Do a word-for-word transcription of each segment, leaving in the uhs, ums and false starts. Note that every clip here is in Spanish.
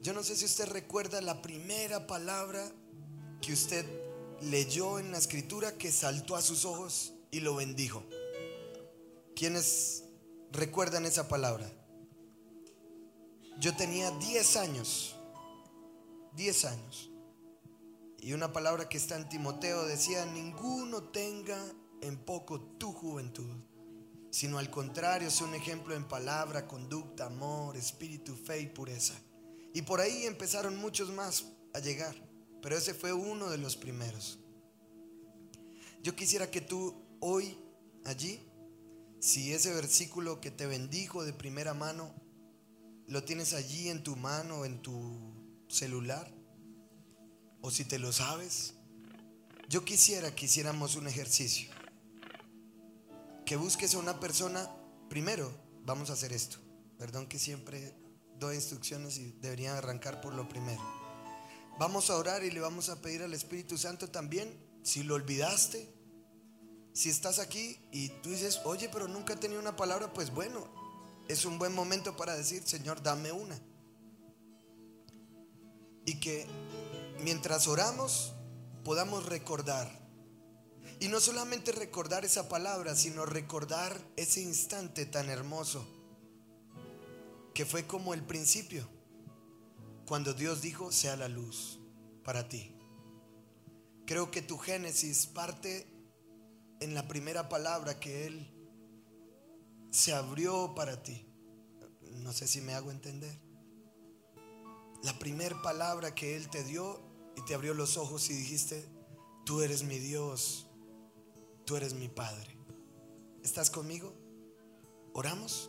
Yo no sé si usted recuerda la primera palabra que usted leyó en la escritura que saltó a sus ojos y lo bendijo. ¿Quiénes recuerdan esa palabra? Yo tenía diez años, diez años, y una palabra que está en Timoteo decía: ninguno tenga en poco tu juventud, sino al contrario sea un ejemplo en palabra, conducta, amor, espíritu, fe y pureza. Y por ahí empezaron muchos más a llegar, pero ese fue uno de los primeros. Yo quisiera que tú hoy allí, si ese versículo que te bendijo de primera mano lo tienes allí en tu mano, en tu celular, o si te lo sabes, yo quisiera que hiciéramos un ejercicio. Que busques a una persona. Primero vamos a hacer esto. Perdón que siempre doy instrucciones y debería arrancar por lo primero. Vamos a orar y le vamos a pedir al Espíritu Santo también. Si lo olvidaste, si estás aquí y tú dices: oye, pero nunca he tenido una palabra, pues bueno, es un buen momento para decir: Señor, dame una. Y que mientras oramos podamos recordar. Y no solamente recordar esa palabra, sino recordar ese instante tan hermoso que fue como el principio, cuando Dios dijo: sea la luz para ti. Creo que tu génesis parte en la primera palabra que Él se abrió para ti. No sé si me hago entender. La primera palabra que Él te dio y te abrió los ojos y dijiste: tú eres mi Dios, tú eres mi Padre. ¿Estás conmigo? ¿Oramos?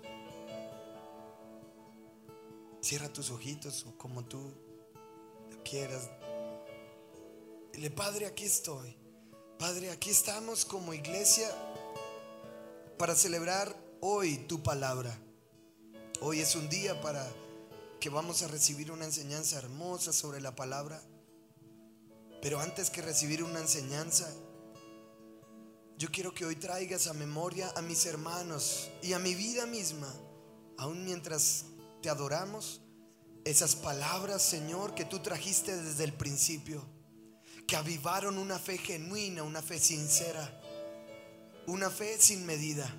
Cierra tus ojitos o como tú quieras. Dile: Padre, aquí estoy. Padre, aquí estamos como iglesia para celebrar hoy tu palabra. Hoy es un día para que vamos a recibir una enseñanza hermosa sobre la palabra. Pero antes que recibir una enseñanza, yo quiero que hoy traigas a memoria a mis hermanos y a mi vida misma, aún mientras te adoramos, esas palabras, Señor, que tú trajiste desde el principio, que avivaron una fe genuina, una fe sincera, una fe sin medida,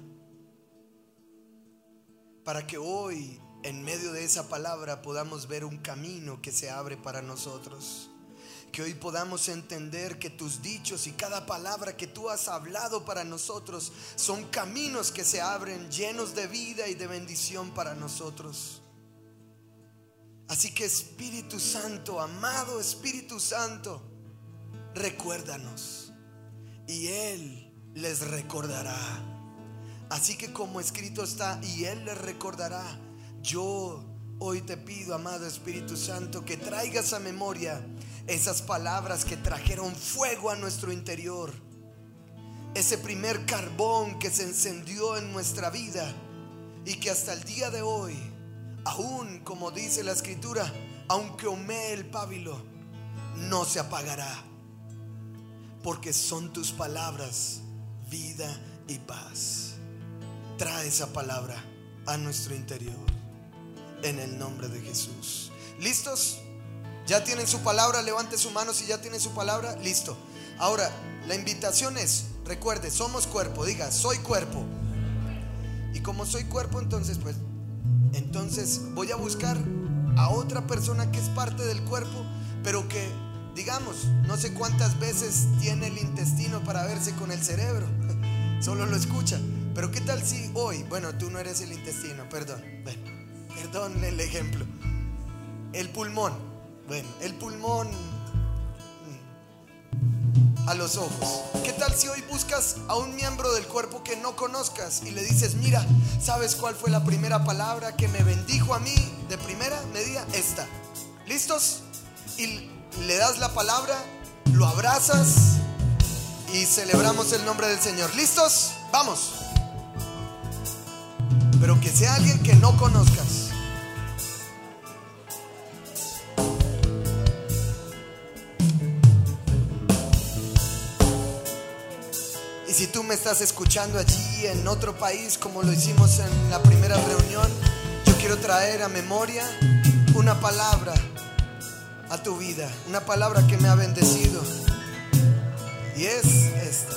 para que hoy, en medio de esa palabra, podamos ver un camino que se abre para nosotros. Que hoy podamos entender que tus dichos y cada palabra que tú has hablado para nosotros son caminos que se abren, llenos de vida y de bendición para nosotros. Así que Espíritu Santo, amado Espíritu Santo, recuérdanos y Él les recordará. Así que como escrito está, y Él les recordará. Yo hoy te pido, amado Espíritu Santo, que traigas a memoria esas palabras que trajeron fuego a nuestro interior, ese primer carbón que se encendió en nuestra vida y que hasta el día de hoy, aún como dice la escritura, aunque humee el pábilo, no se apagará, porque son tus palabras vida y paz. Trae esa palabra a nuestro interior en el nombre de Jesús. ¿Listos? ¿Ya tienen su palabra? Levante su mano si ya tienen su palabra. Listo. Ahora la invitación es, recuerde, somos cuerpo. Diga: soy cuerpo. Y como soy cuerpo, entonces pues Entonces voy a buscar a otra persona que es parte del cuerpo, pero que, digamos, no sé cuántas veces tiene el intestino para verse con el cerebro. Solo lo escucha. Pero qué tal si hoy, bueno, tú no eres el intestino, perdón, bueno, perdón el ejemplo, el pulmón. Bueno, el pulmón a los ojos. ¿Qué tal si hoy buscas a un miembro del cuerpo que no conozcas y le dices: mira, ¿sabes cuál fue la primera palabra que me bendijo a mí de primera medida? Esta. ¿Listos? Y le das la palabra, lo abrazas y celebramos el nombre del Señor. ¿Listos? Vamos. Pero que sea alguien que no conozcas. Y si tú me estás escuchando allí en otro país, como lo hicimos en la primera reunión, yo quiero traer a memoria una palabra a tu vida, una palabra que me ha bendecido, y es esta.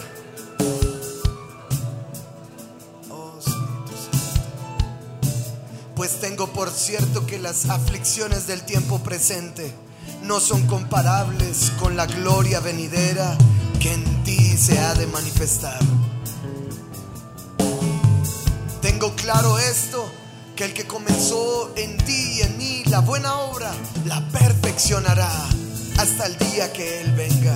Oh Espíritu Santo. Pues tengo por cierto que las aflicciones del tiempo presente no son comparables con la gloria venidera que en ti se ha de manifestar. Tengo claro esto, que el que comenzó en ti y en mí la buena obra, la perfeccionará hasta el día que Él venga.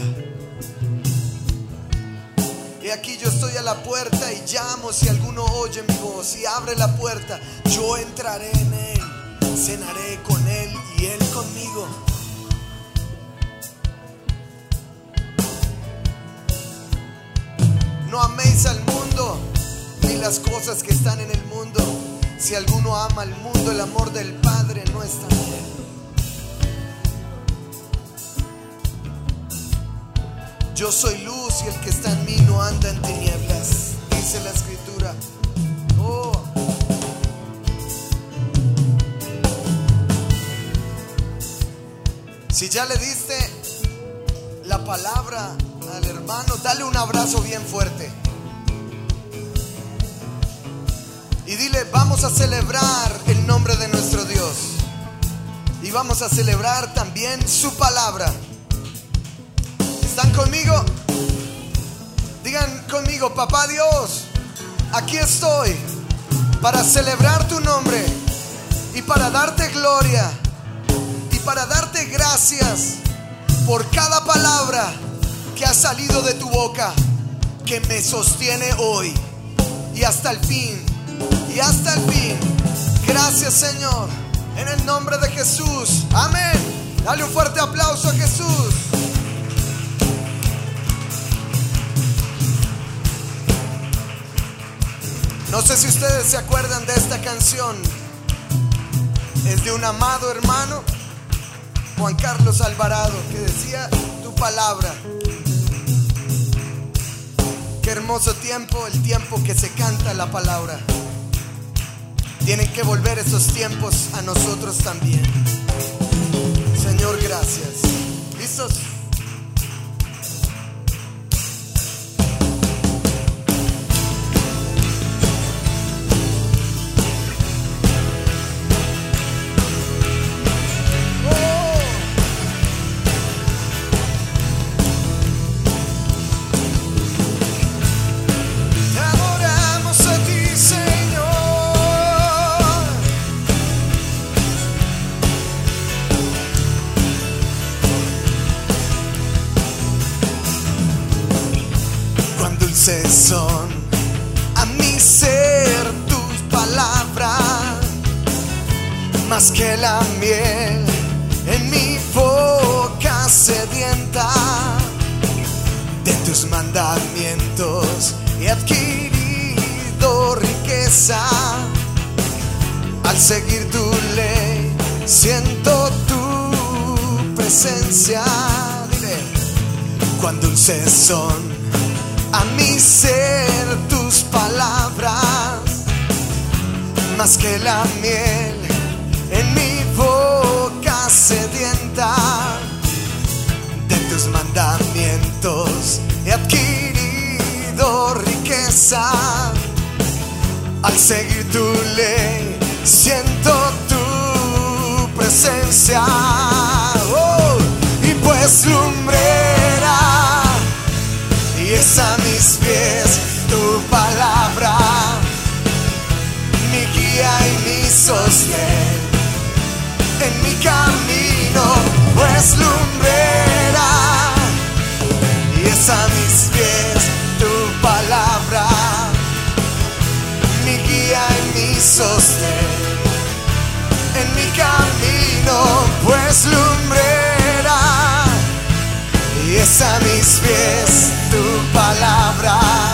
Y aquí yo estoy a la puerta y llamo. Si alguno oye mi voz y abre la puerta, yo entraré en Él, cenaré con Él y Él conmigo. No améis al mundo ni las cosas que están en el mundo. Si alguno ama al mundo, el amor del Padre no está en él. Yo soy luz y el que está en mí no anda en tinieblas, dice la Escritura. Oh. Si ya le diste la palabra al hermano, dale un abrazo bien fuerte. Y dile, vamos a celebrar el nombre de nuestro Dios. Y vamos a celebrar también su palabra. ¿Están conmigo? Digan conmigo, Papá Dios, aquí estoy para celebrar tu nombre y para darte gloria y para darte gracias por cada palabra que ha salido de tu boca, que me sostiene hoy y hasta el fin. Y hasta el fin. Gracias, Señor, en el nombre de Jesús. Amén. Dale un fuerte aplauso a Jesús. No sé si ustedes se acuerdan de esta canción. Es de un amado hermano, Juan Carlos Alvarado, que decía: tu palabra. Qué hermoso tiempo, el tiempo que se canta la palabra. Tienen que volver esos tiempos a nosotros también. Señor, gracias. ¿Listos? Son a mi ser tus palabras, más que la miel en mi boca sedienta. De tus mandamientos he adquirido riqueza. Al seguir tu ley siento tu presencia. Dile, cuán dulces son a mi ser tus palabras, más que la miel en mi boca sedienta. De tus mandamientos he adquirido riqueza. Al seguir tu ley siento tu presencia. Oh, y pues lumbrera y es a mis pies tu palabra, mi guía y mi sostén en mi camino, pues lumbrera y es a mis pies tu palabra, mi guía y mi sostén en mi camino, pues lumbrera y es a mis pies tu palabra,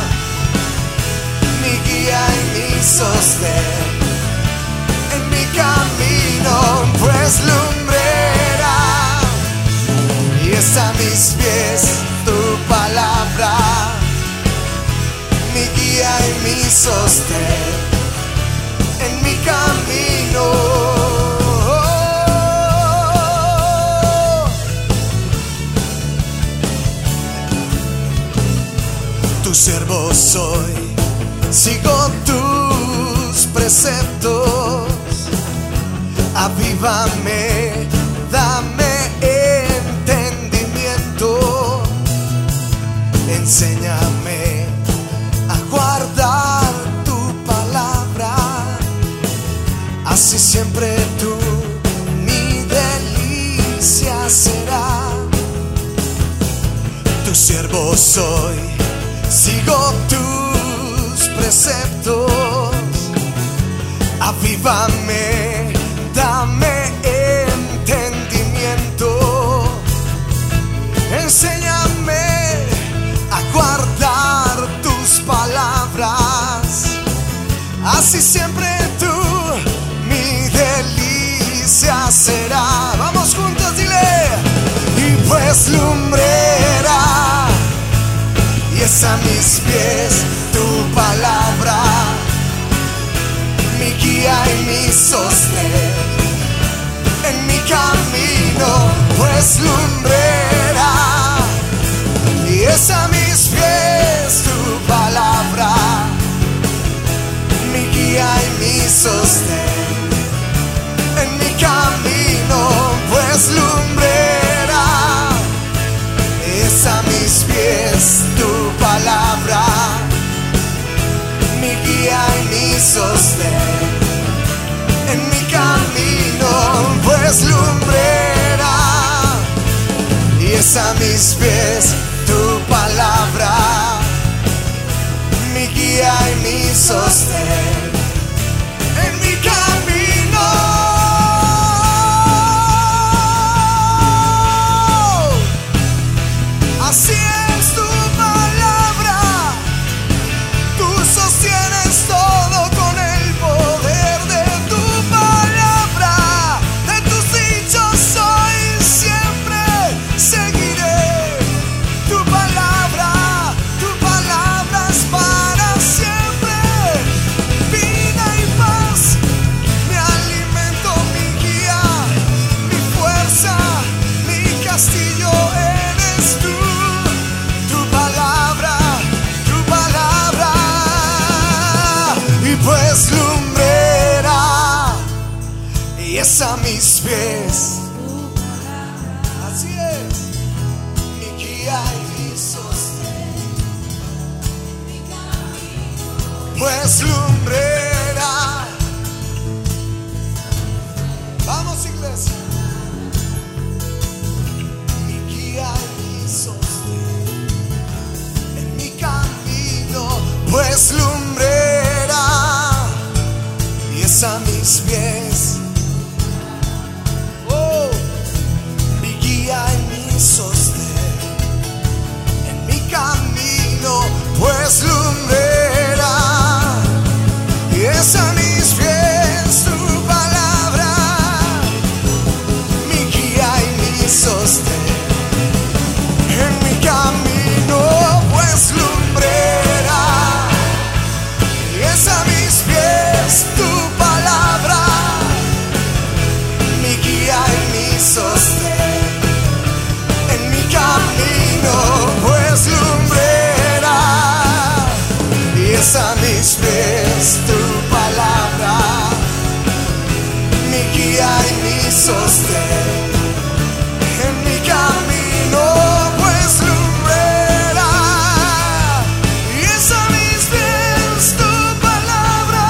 mi guía y mi sostén en mi camino, pues lumbrera y es a mis pies tu palabra, mi guía y mi sostén en mi camino. siervo soy, sigo tus preceptos. Avívame, dame entendimiento, enséñame a guardar tu palabra, así siempre tú mi delicia será. Tu siervo soy, sigo tus preceptos. Avívame, dame entendimiento, enséñame a guardar tus palabras, así siempre tú mi delicia será. Vamos juntos, dile. Y pues lumbrera y es a mis pies tu palabra, mi guía y mi sostén en mi camino. Pues lumbrera y es a mis pies tu palabra, mi guía y mi sostén en mi camino. Pues lumbrera es a mis pies tu palabra, mi guía y mi sostén en mi camino. Pues lumbrera y es a mis pies tu palabra, mi guía y mi sostén en mi camino. Así es tu palabra, tú sostienes todo con el poder de tu palabra. De tus dichos soy, siempre seguiré tu palabra. Tu palabra es para siempre, vida y paz, mi alimento, mi guía, mi fuerza, mi castillo eres tú. Pues lumbrera y es a mis pies, así es, mi guía y mi sostén, mi camino. Pues lumbrera, vamos iglesia, mi guía y mi sostén en mi camino. Pues lumbrera a mis pies, oh, mi guía y mi sostén en mi camino. Pues lumbrera y es a mis pies tu palabra, mi guía y mi sostén en mi camino. Pues lumbrera y es a mis pies tu palabra, mi guía y mi sostén en mi camino. Pues lumbrera y es a mis pies tu palabra, mi guía y mi sostén en mi camino. Pues lumbrera y es a mis pies tu palabra,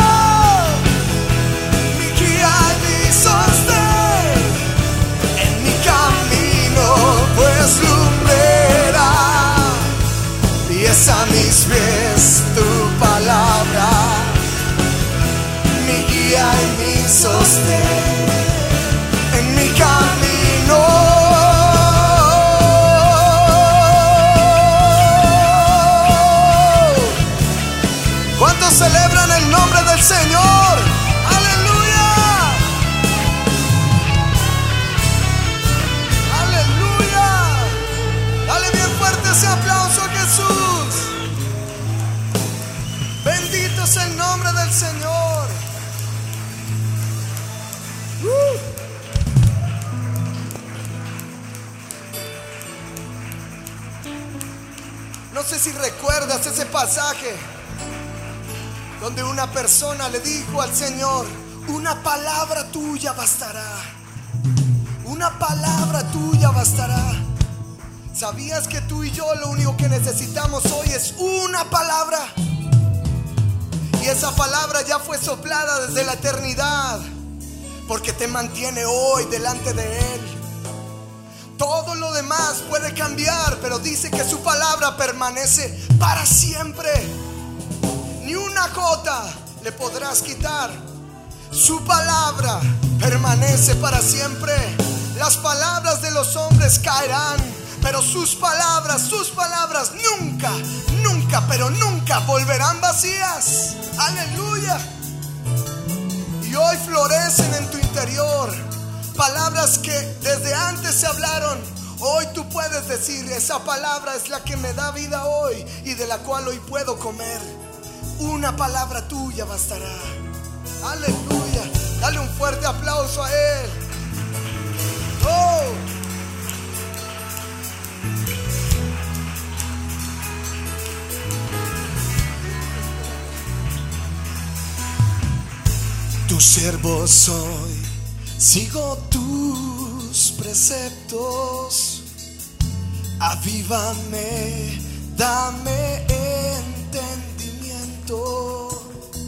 mi guía y mi sostén en mi camino. Pues lumbrera y es a mis pies tu palabra, mi guía y mi sostén en mi camino. ¿Cuántos celebran el nombre del Señor? ¡Aleluya! ¡Aleluya! Dale bien fuerte ese aplauso a Jesús. Bendito es el nombre del Señor. sé si recuerdas ese pasaje donde una persona le dijo al Señor: una palabra tuya bastará. Una palabra tuya bastará. ¿Sabías que tú y yo lo único que necesitamos hoy es una palabra? Y esa palabra ya fue soplada desde la eternidad, porque te mantiene hoy delante de Él. Todo lo demás puede cambiar, pero dice que su palabra permanece para siempre. Ni una jota le podrás quitar. Su palabra permanece para siempre. Las palabras de los hombres caerán, pero sus palabras, sus palabras nunca, nunca, pero nunca volverán vacías. Aleluya. Y hoy florecen en tu interior palabras que desde antes se hablaron. Hoy tú puedes decir: esa palabra es la que me da vida hoy y de la cual hoy puedo comer. Una palabra tuya bastará. Aleluya. Dale un fuerte aplauso a Él. Oh. Tu siervo soy, sigo tus preceptos. Avívame, dame entendimiento.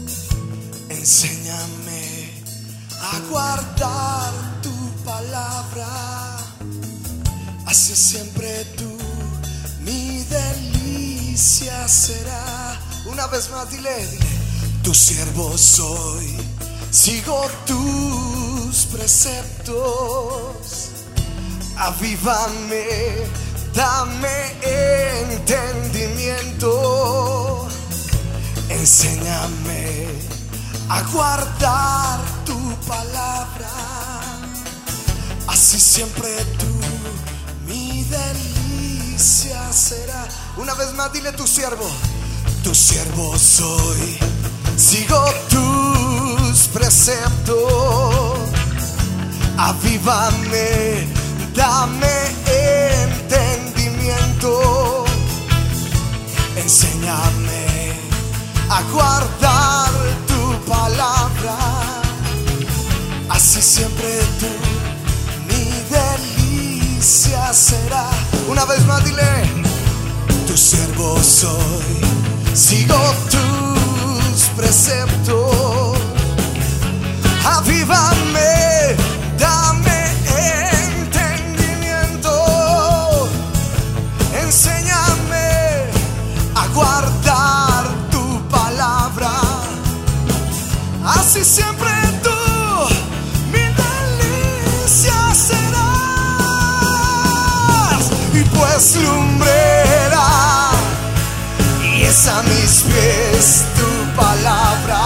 Enséñame a guardar tu palabra. Así siempre tú mi delicia será. Una vez más, dile, dile: tu siervo soy, sigo tus preceptos. Avívame, dame entendimiento. Enséñame a guardar tu palabra. Así siempre tú mi delicia será. Una vez más, dile: tu siervo, tu siervo soy, sigo tus preceptos. Avívame, dame entendimiento. Enséñame a guardar tu palabra. Así siempre tú mi delicia será. Una vez más, dile: tu siervo soy, sigo tus preceptos. Avívame, dame entendimiento. Enséñame a guardar tu palabra. Así siempre tú mi delicia serás. Y pues lumbrera y es a mis pies tu palabra,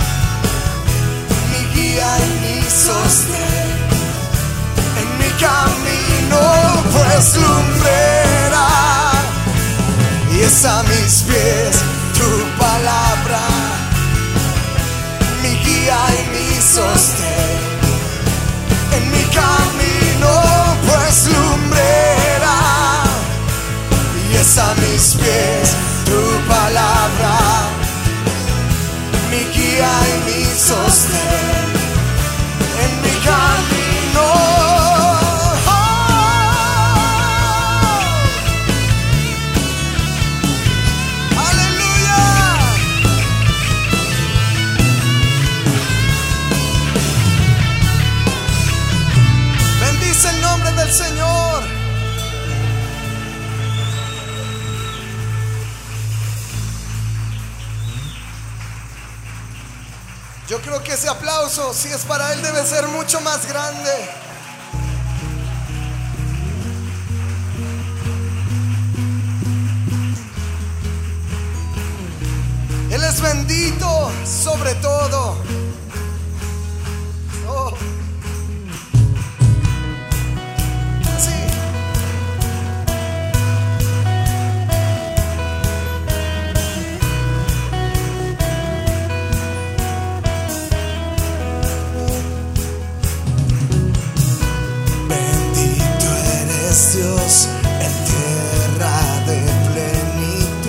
mi guía y mi sostén en mi camino. Pues lumbrera y es a mis pies tu palabra, mi guía y mi sostén en mi camino. Pues lumbrera y es a mis pies tu palabra, mi guía y mi sostén en mi camino. Oh. Aleluya. Bendice el nombre del Señor. Yo creo que ese aplauso, si es para Él, debe ser mucho más grande. Él es bendito sobre todo. Oh. Sí. Dios en tierra de plenitud.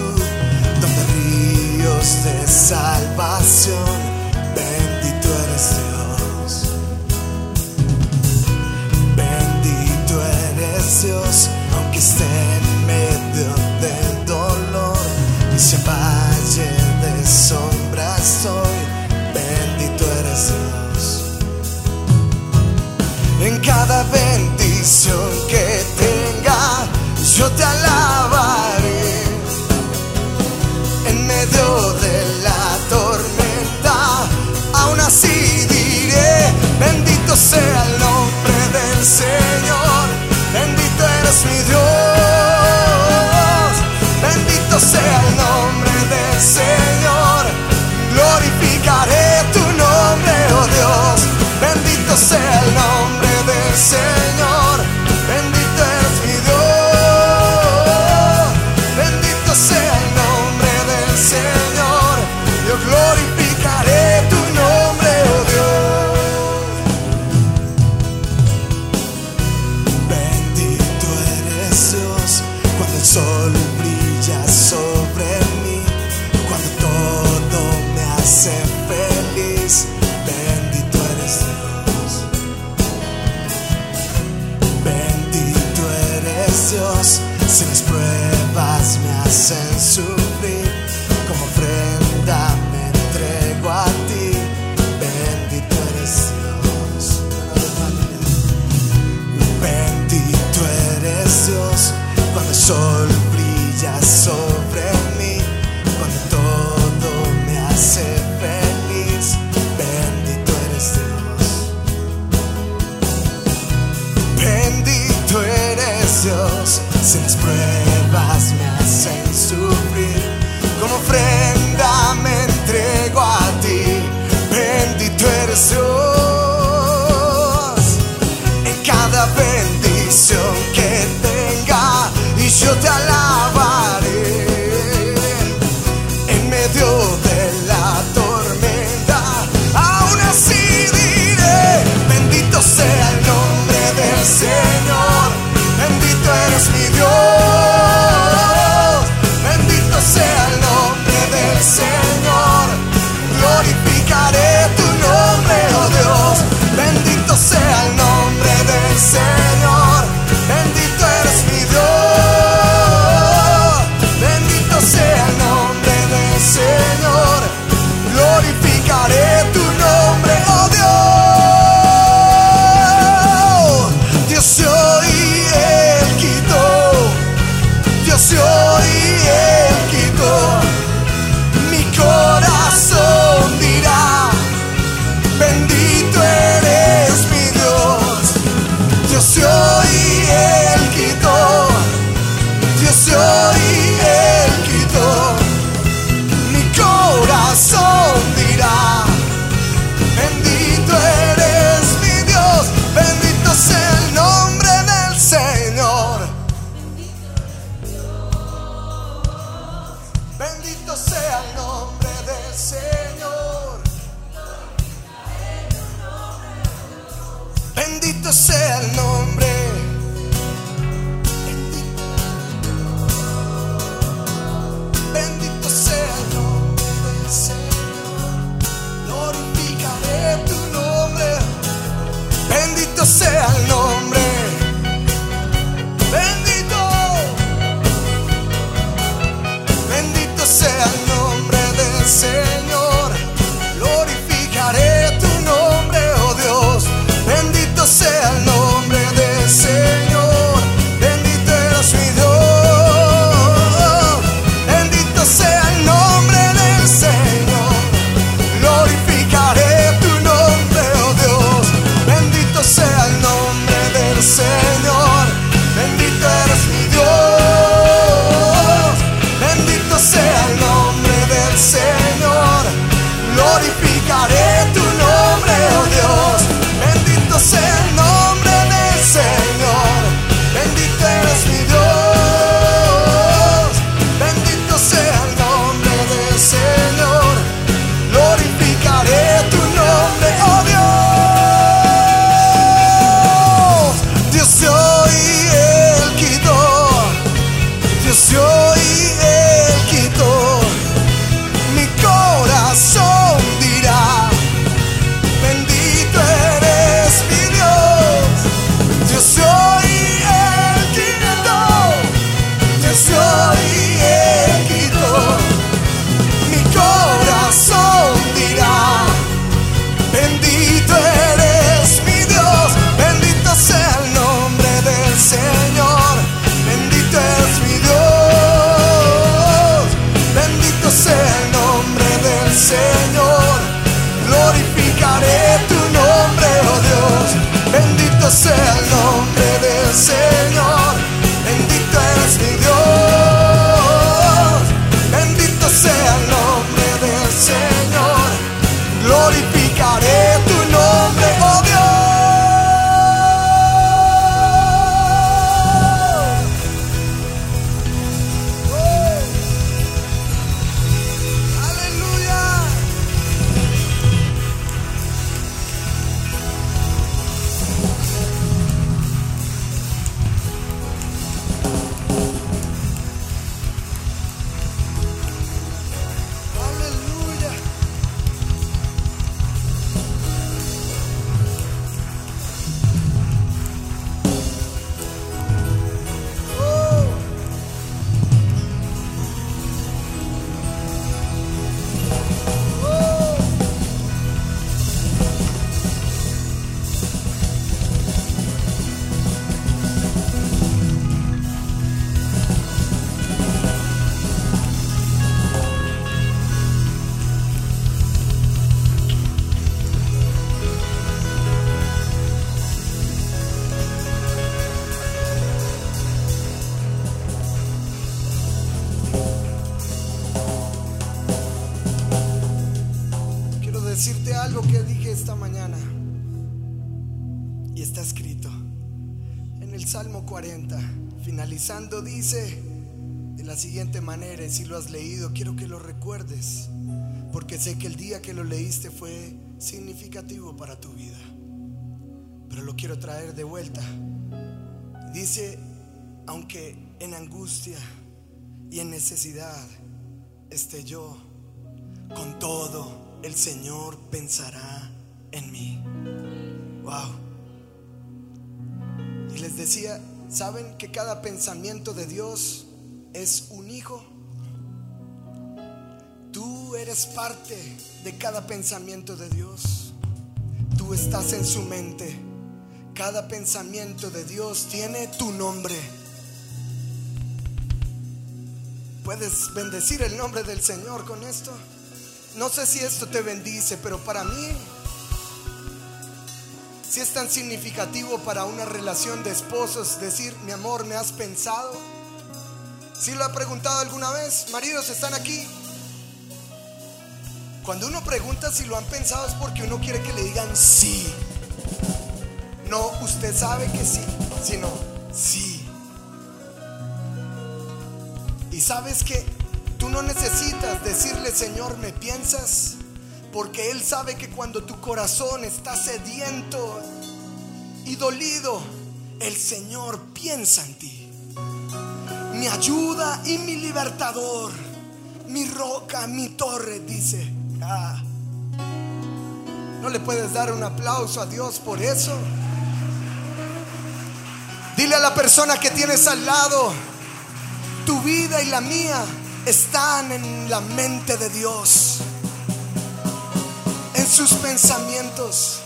sea el nombre del Señor. Bendito eres mi Dios. Bendito sea el nombre del Señor. Yo glorificaré tu nombre, oh Dios. Bendito eres Dios cuando el sol brilla sobre mí, cuando todo me hace feliz. Bendito eres Dios. Bendito eres Dios. Si las pruebas me hacen sufrir, como ofrenda me entrego a ti. Bendito eres Dios. Bendito eres Dios cuando el sol brilla sobre mí, cuando todo me hace feliz. Bendito eres Dios. Bendito eres Dios. Si las pruebas me hacen sufrir, como ofrenda me entrego a ti. Bendito eres Dios. En cada bendición que tenga, y yo te alabaré. En medio de la tormenta, aún así diré: bendito sea el nombre del Señor. Bendito eres mi Dios. Bendito sea el nombre del Señor. Glorificaré tu nombre, oh Dios. Bendito sea el nombre del Señor. Bendito eres mi Dios. Bendito sea el nombre del Señor. Glorificaré tu nombre, oh Dios. Dios hoy Él quitó. Dios hoy Él quitó. Mi corazón dirá: bendito eres mi Dios. Dios hoy Él quitó. Dios hoy Él quitó. Mi corazón dirá: bendito eres mi Dios. Bendito sea el nombre del Señor. Bendito sea el nombre del Señor. Bendito sea el nombre. Bendito, bendito sea el nombre del Señor. Glorificaré tu nombre. Bendito sea el nombre. Bendito. Bendito sea el nombre del Señor. Glorificaré tu nombre, oh Dios. Bendito sea el nombre del Señor. Bendito eres mi Dios. Bendito sea el nombre del Señor. Glorificaré tu nombre, oh Dios. Bendito sea el nombre del Señor. Bendito eres mi Dios. Bendito sea el nombre del Señor. Glorificaré tu nombre, oh Dios. Bendito sea el nombre del Señor. Bendito eres mi Dios. Bendito sea el nombre del Señor. Glorificaré tu nombre, oh Dios. Dios hoy Él quitó. Dios hoy Él quitó. Mi corazón dirá: bendito eres mi Dios. Dios hoy Él quitó. Dios hoy Él quitó. Mi corazón dirá: bendito eres mi Dios. Bendito sea el nombre del Señor. Bendito es mi Dios. Bendito sea el nombre del Señor. Glorificaré tu nombre, oh Dios. Bendito sea el nombre del Señor. Bendito eres mi Dios. Bendito sea el nombre del Señor. Glorificaré tu nombre, oh Dios. algo que dije esta mañana y está escrito en el Salmo cuarenta. Finalizando dice de la siguiente manera, y si lo has leído quiero que lo recuerdes, porque sé que el día que lo leíste fue significativo para tu vida, pero lo quiero traer de vuelta. Dice: aunque en angustia y en necesidad esté yo, con todo el Señor pensará en mí. Wow. Y les decía, ¿saben que cada pensamiento de Dios es un hijo? Tú eres parte de cada pensamiento de Dios. Tú estás en su mente. Cada pensamiento de Dios tiene tu nombre. ¿Puedes bendecir el nombre del Señor con esto? No sé si esto te bendice, pero para mí si es tan significativo para una relación de esposos decir: mi amor, ¿me has pensado? ¿Sí lo ha preguntado alguna vez? Maridos, ¿están aquí? Cuando uno pregunta si lo han pensado es porque uno quiere que le digan sí. No, usted sabe que sí, sino sí. Y sabes que tú no necesitas decirle: Señor, ¿me piensas? Porque Él sabe que cuando tu corazón está sediento y dolido, el Señor piensa en ti. Mi ayuda y mi libertador, mi roca, mi torre, dice. Ah, ¿no le puedes dar un aplauso a Dios por eso? Dile a la persona que tienes al lado: tu vida y la mía están en la mente de Dios, en sus pensamientos.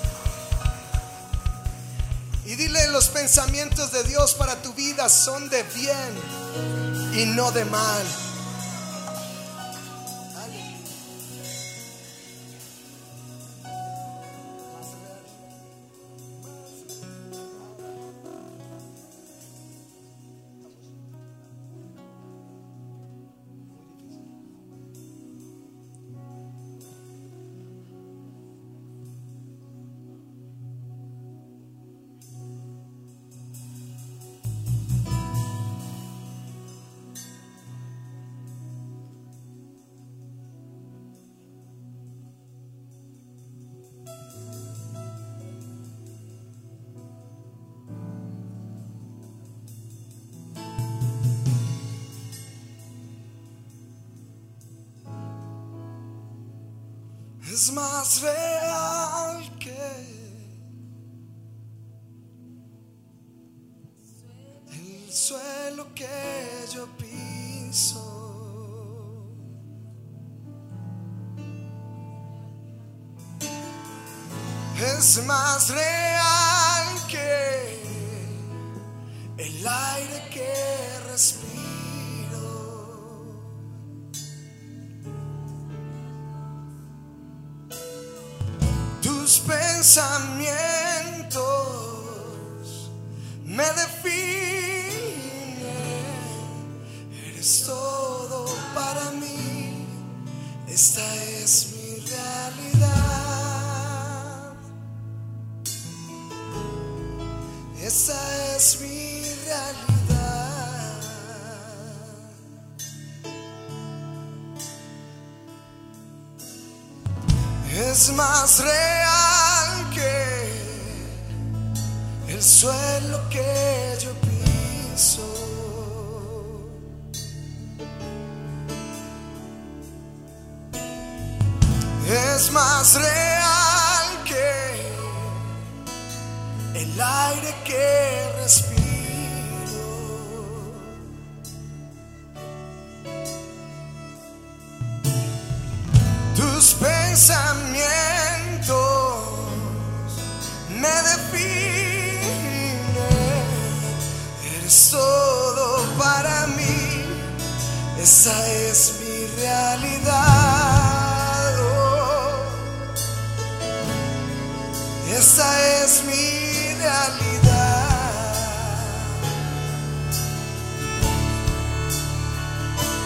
Y dile: los pensamientos de Dios para tu vida son de bien y no de mal. Es más real que el suelo que yo piso. Es más real que el aire que respiro. Tus pensamientos me definen. Eres todo para mí. Esta es mi realidad. Esta es mi realidad. Es más real que el suelo que yo piso. Es más real que el aire que respiro. Tus pensamientos me definen. Eres todo para mí. Esa es mi realidad. Oh, esa es mi realidad.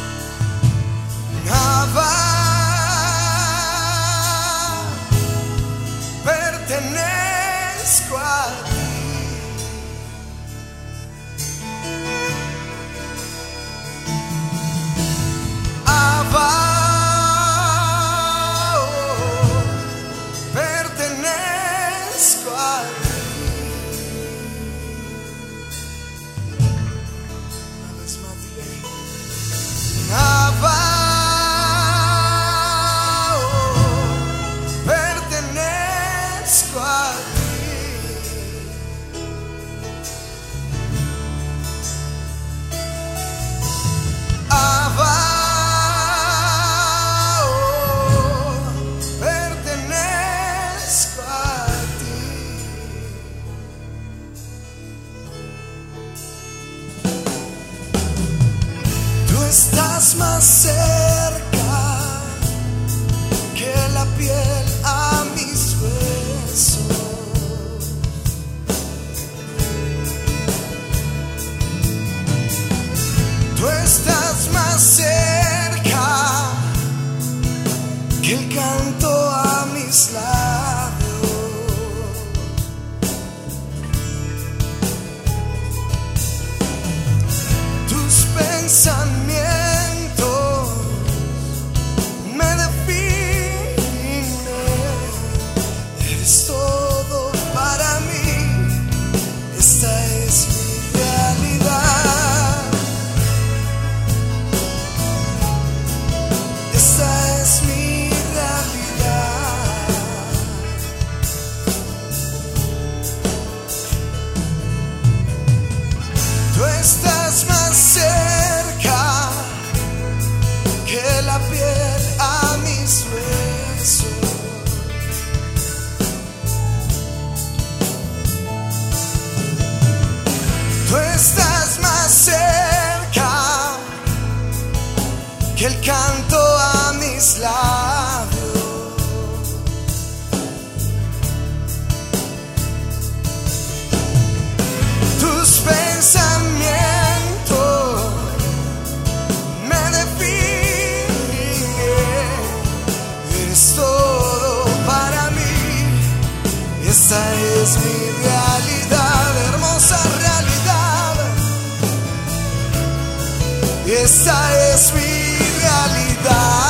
Nada estás más cerca que la piel a mis huesos. Tú estás más cerca que el canto a mis labios. Tus pensamientos me definen. Eres todo para mí. Esta es mi realidad. Esta es mi realidad. Tú estás más cerca que la piel a mis huesos. Tú estás más cerca que el canto a mis labios. Tus pensamientos me definen. Eres todo para mí. Esta es mi realidad, hermosa realidad. Esta es mi realidad.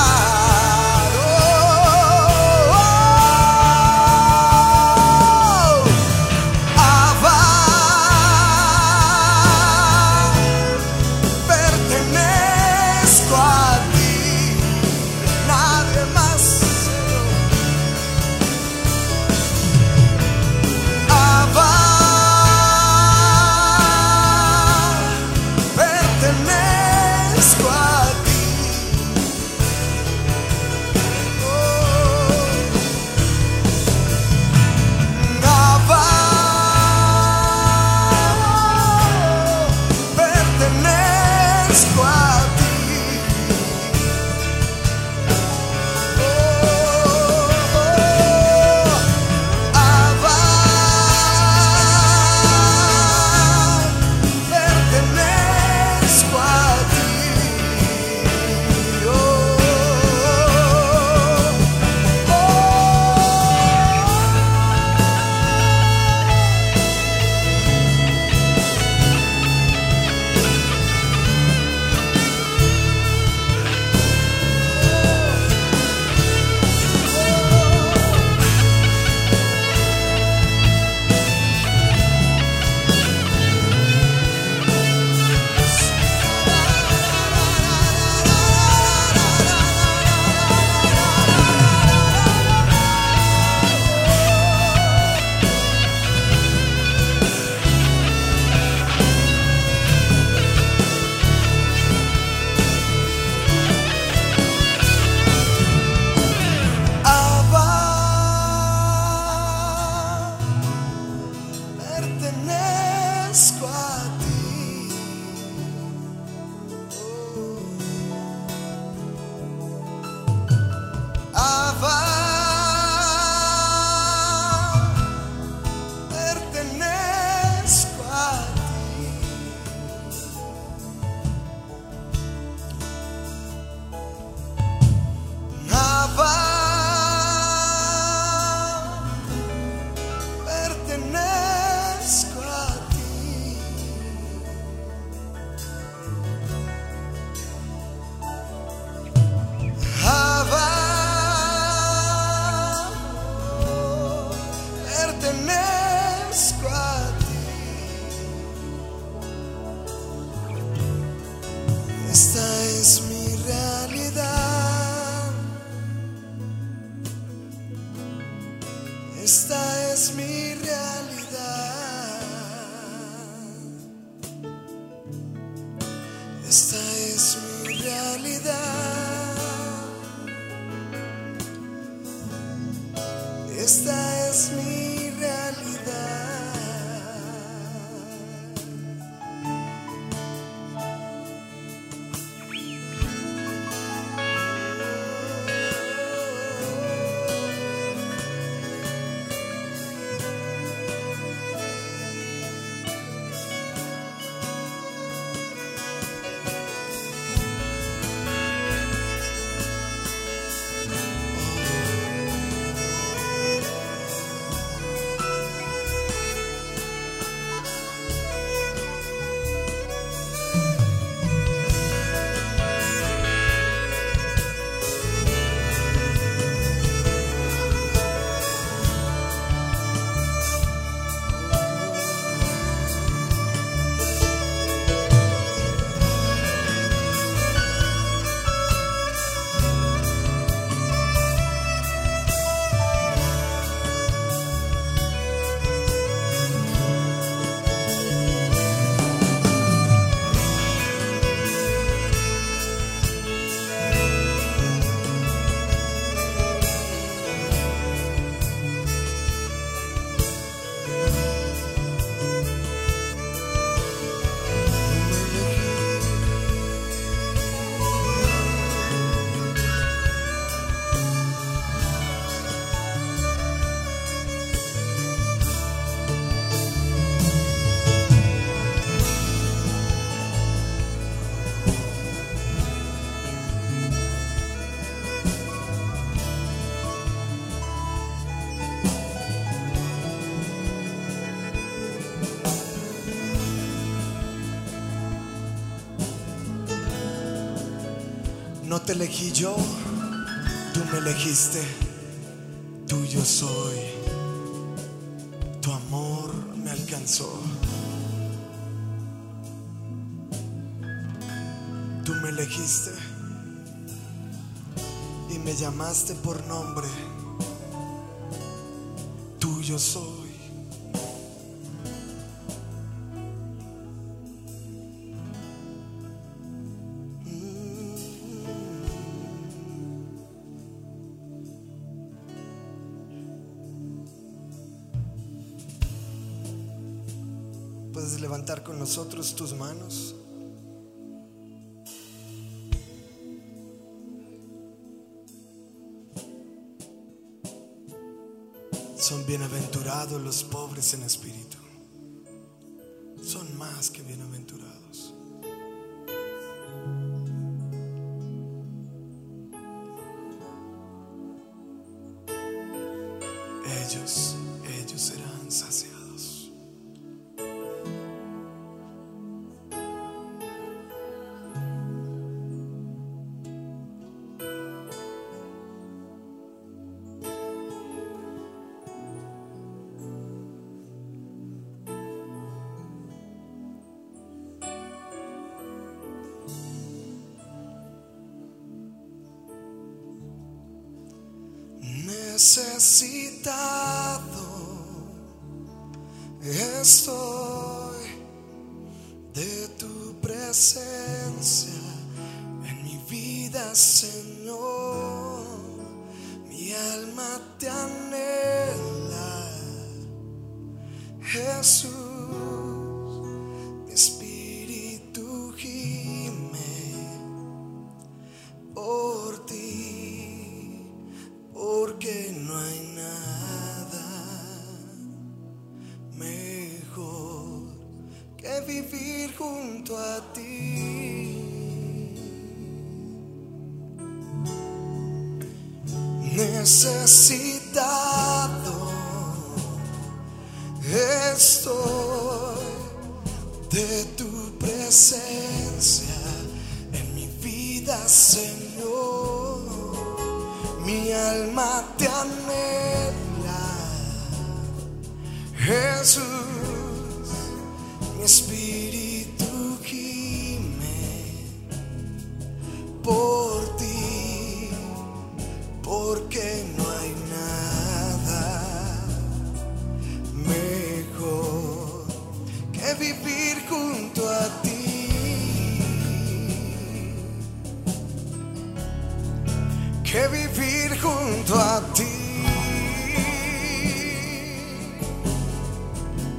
Esta es mi realidad. Esta es mi realidad. Esta es mi realidad. Esta es mi realidad. No te elegí yo, tú me elegiste. Tuyo soy, tu amor me alcanzó. Tú me elegiste y me llamaste por nombre. Tuyo soy. Puedes levantar con nosotros tus manos. Son bienaventurados los pobres en espíritu. Son más que bienaventurados. Ellos, ellos serán saciados. Necesitado estoy de tu presencia en mi vida, Señor. Mi alma te anhela, Jesús. Mi espíritu gime por ti, porque no hay nada mejor que vivir junto a ti. Necesitado estoy de tu presencia en mi vida, Señor. Mi alma te anhela, Jesús. Mi espíritu gime por ti, porque no hay nada mejor que vivir junto a ti. Que vivir junto a ti.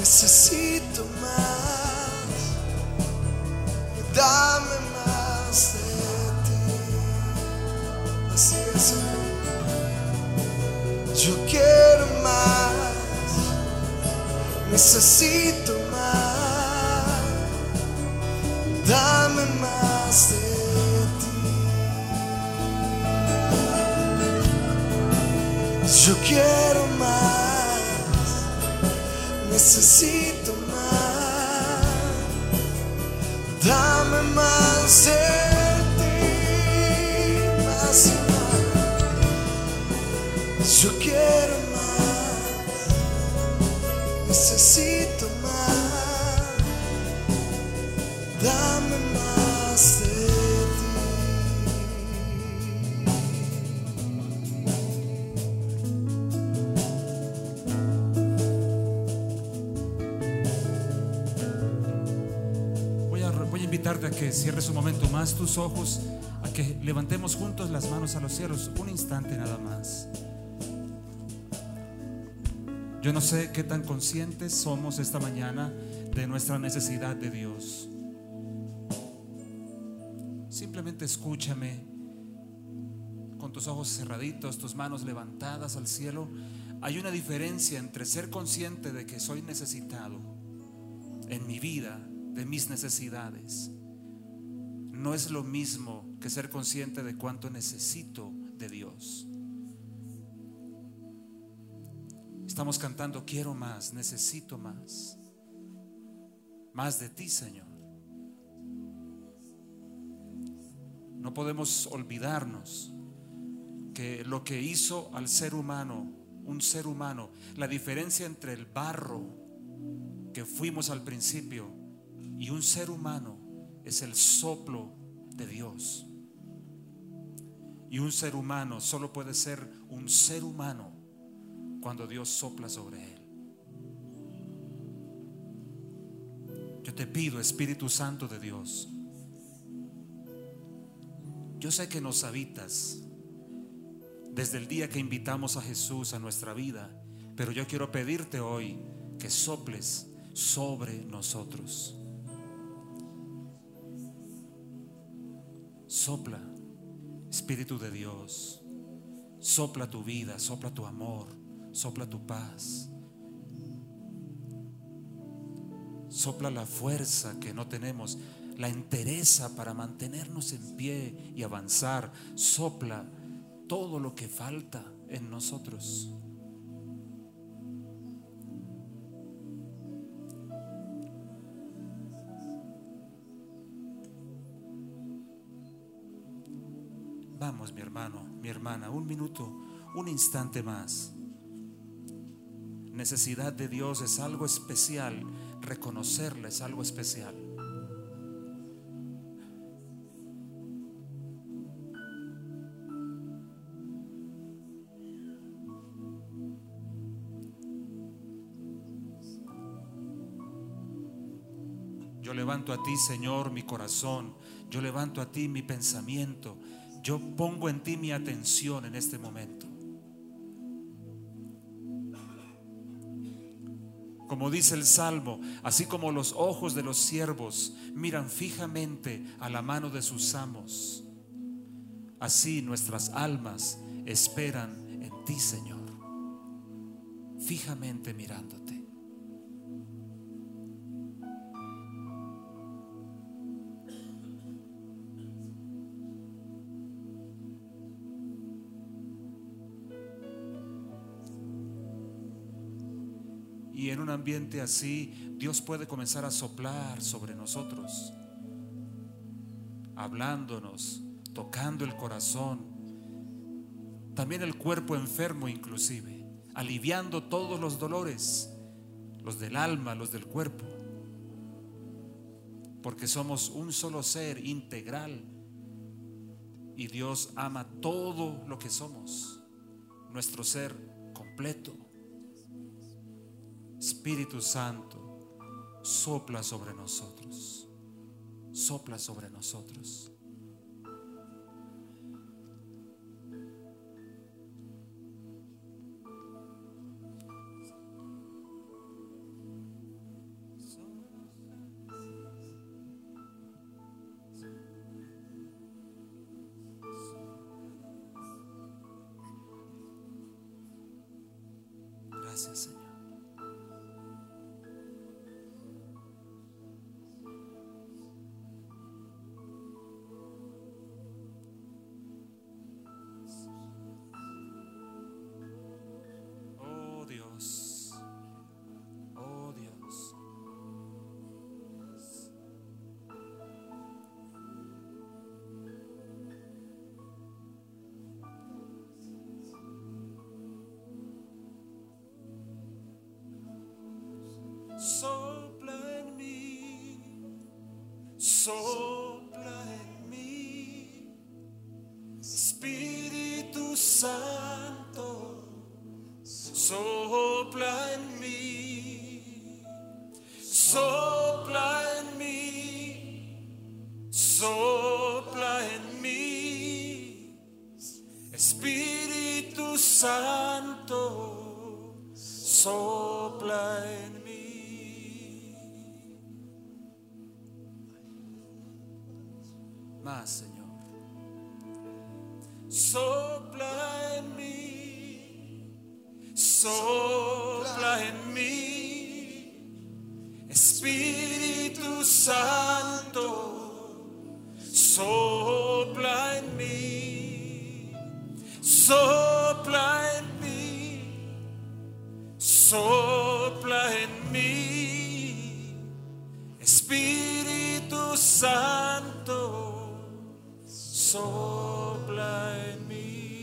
necesito más, dame más de ti. Así es, Señor. Yo quiero más, necesito más, dame más de ti. Yo quiero más, necesito más, dame más de ti, más y más. Yo quiero más, necesito más, dame más de ti. A que cierres un momento más tus ojos, a que levantemos juntos las manos a los cielos, un instante nada más. Yo no sé qué tan conscientes somos esta mañana de nuestra necesidad de Dios. Simplemente escúchame con tus ojos cerraditos, tus manos levantadas al cielo. Hay una diferencia entre ser consciente de que soy necesitado en mi vida, de mis necesidades. No es lo mismo que ser consciente de cuánto necesito de Dios. Estamos cantando: quiero más, necesito más, más de ti, Señor. No podemos olvidarnos que lo que hizo al ser humano, un ser humano, la diferencia entre el barro que fuimos al principio y un ser humano, es el soplo de Dios. Y un ser humano solo puede ser un ser humano cuando Dios sopla sobre él. Yo te pido, Espíritu Santo de Dios, yo sé que nos habitas desde el día que invitamos a Jesús a nuestra vida, pero yo quiero pedirte hoy que soples sobre nosotros. Sopla, Espíritu de Dios, sopla tu vida, sopla tu amor, sopla tu paz, sopla la fuerza que no tenemos, la entereza para mantenernos en pie y avanzar. Sopla todo lo que falta en nosotros. Vamos, mi hermano, mi hermana, un minuto, un instante más. Necesidad de Dios es algo especial, reconocerla es algo especial. Yo levanto a ti, Señor, mi corazón. Yo levanto a ti mi pensamiento. Yo pongo en ti mi atención en este momento. Como dice el Salmo, así como los ojos de los siervos miran fijamente a la mano de sus amos, así nuestras almas esperan en ti, Señor, fijamente mirándote. Y en un ambiente así, Dios puede comenzar a soplar sobre nosotros, hablándonos, tocando el corazón, también el cuerpo enfermo inclusive, aliviando todos los dolores, los del alma, los del cuerpo, porque somos un solo ser integral y Dios ama todo lo que somos, nuestro ser completo. Espíritu Santo, sopla sobre nosotros, sopla sobre nosotros. Gracias, Señor. Oh Dios, oh Dios. Sopla en mí, sopla en mí, Espíritu Santo, sopla en mí, sopla en mí, sopla en mí, Espíritu Santo, sopla en mí. Más, Señor. Sopla en mí, sopla en mí, Espíritu Santo, sopla en mí, sopla en mí, sopla en mí, Espíritu Santo, sopla en mí.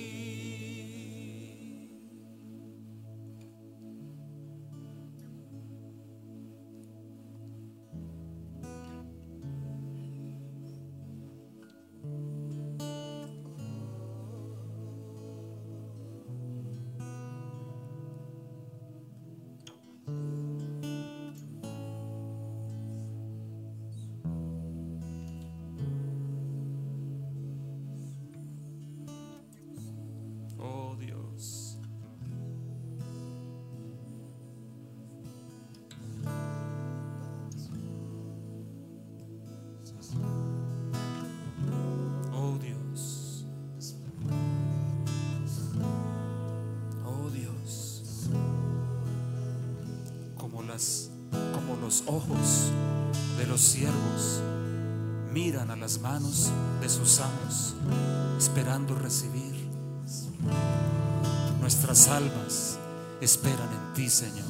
Oh Dios. Oh Dios. Oh Dios. Como las como los ojos de los siervos miran a las manos de sus amos, esperando recibir. Nuestras almas esperan en ti, Señor.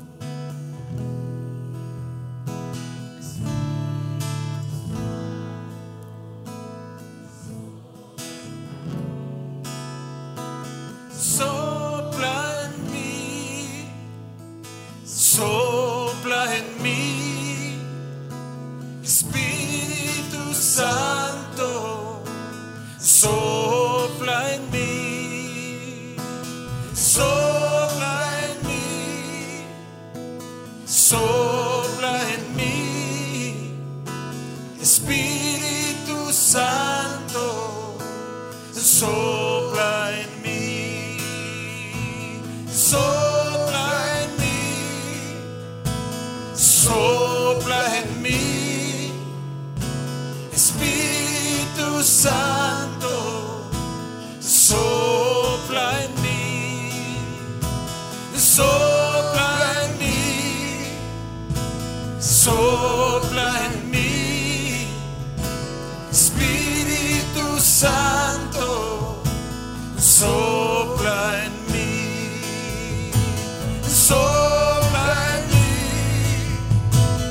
Sopla en mí, sopla en mí, Espíritu Santo, sopla en mí, sopla en mí, sopla en mí, Espíritu Santo, sopla en mí, sopla en mí, sopla en mí, Espíritu Santo, sopla en mí, sopla en mí, sopla en mí, Espíritu Santo, sopla en mí, sopla en mí,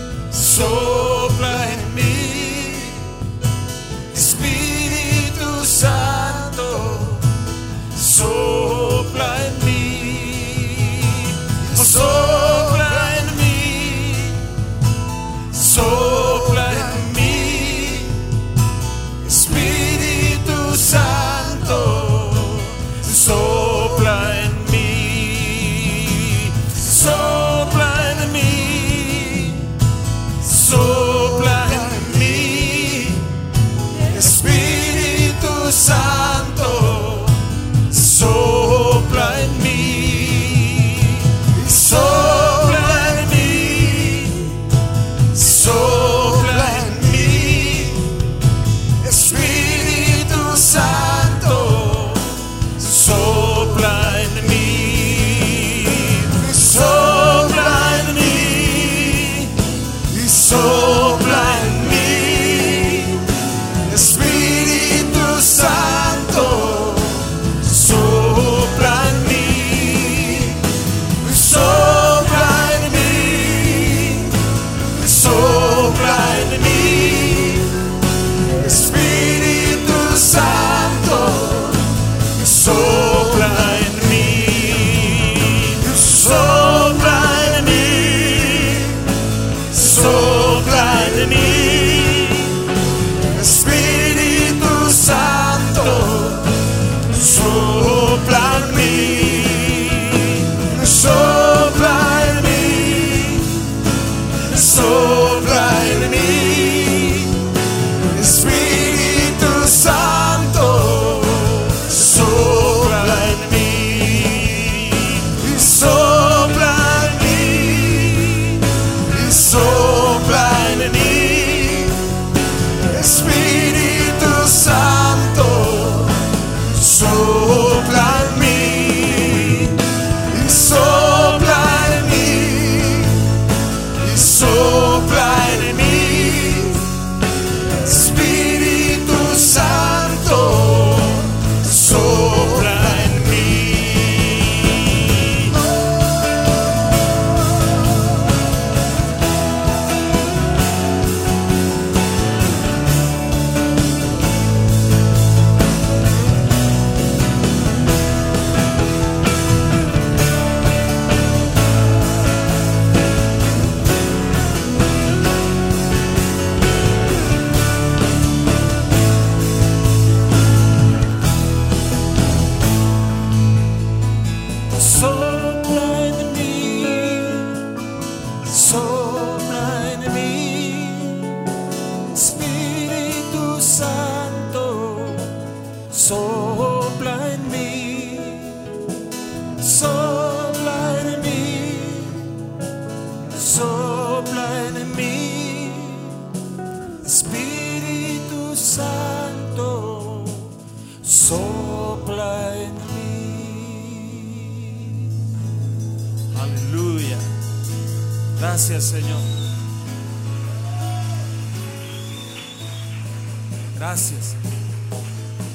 sopla en mí, Espíritu Santo, sopla en mí. Aleluya. Gracias, Señor. Gracias.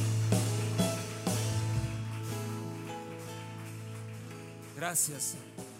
Gracias.